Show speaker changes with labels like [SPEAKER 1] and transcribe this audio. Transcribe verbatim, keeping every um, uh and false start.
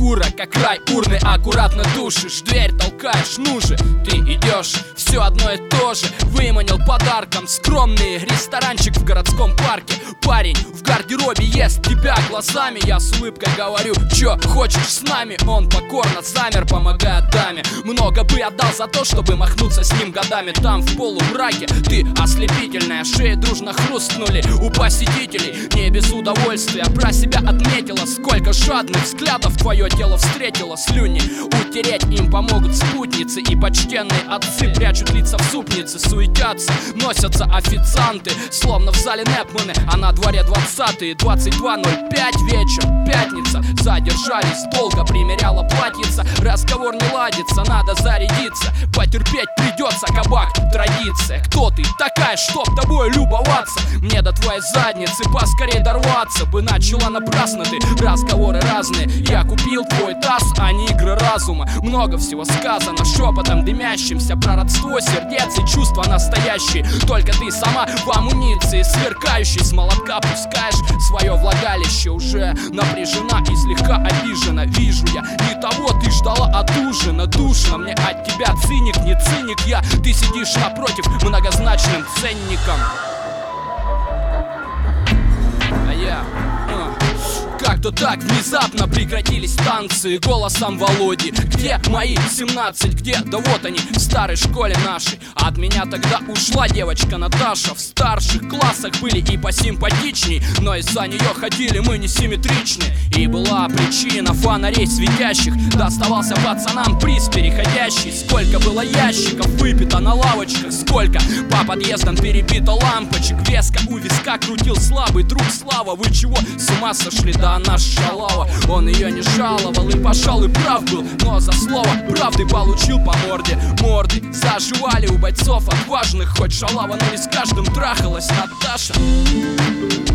[SPEAKER 1] шкура, как край урны, аккуратно душишь. Дверь толкаешь, ну же, ты идешь, все одно и то же. Выманил подарком скромный ресторанчик в городском парке. Парень в гардеробе ест тебя глазами. Я с улыбкой говорю: чё, хочешь с нами? Он покорно замер, помогая даме. Много бы отдал за то, чтобы махнуться с ним годами. Там в полумраке ты ослепительная, шеи дружно хрустнули у посетителей. Не без удовольствия про себя отметила, сколько жадных взглядов твое тело встретило. Слюни утереть им помогут спутницы, и почтенные отцы прячут лица в супницы. Суетятся, носятся официанты, словно в зале Непманы, а на дворе двадцатые, двадцать два ноль пять вечер, пятница. Задержались долго, примеряла платьица. Разговор не ладится, надо зарядиться. Потерпеть придется, кабак, традиция. Кто ты такая, чтоб тобой любоваться? Мне до твоей задницы поскорей дорваться бы. Начала напрасно ты, разговоры разные. Я купил твой таз, а не игры разума. Много всего сказано шепотом дымящимся про родство сердец и чувства настоящие. Только ты сама в амуниции сверкающей, с молотка пускаешь свое влагалище. Уже напряжена и слегка обижена. Вижу я, не того ты ждала от ужина. Душно мне от тебя, циник, не циник я. Ты сидишь напротив многозначным ценником, а я... Как-то так внезапно прекратились танцы голосом Володи. Где мои семнадцать, где? Да вот они, в старой школе нашей. От меня тогда ушла девочка Наташа. В старших классах были и посимпатичней, но из-за нее ходили мы несимметричны. И была причина фонарей светящих. Доставался пацанам приз переходящий. Сколько было ящиков выпито на лавочках, сколько по подъездам перебито лампочек. Веска у виска крутил слабый друг Слава. Вы чего, с ума сошли? Да она шалава, он ее не жаловал и, пожалуй, прав был, но за слово правды получил по морде. Морды заживали у бойцов отважных, хоть шалава, но не с каждым трахалась Наташа.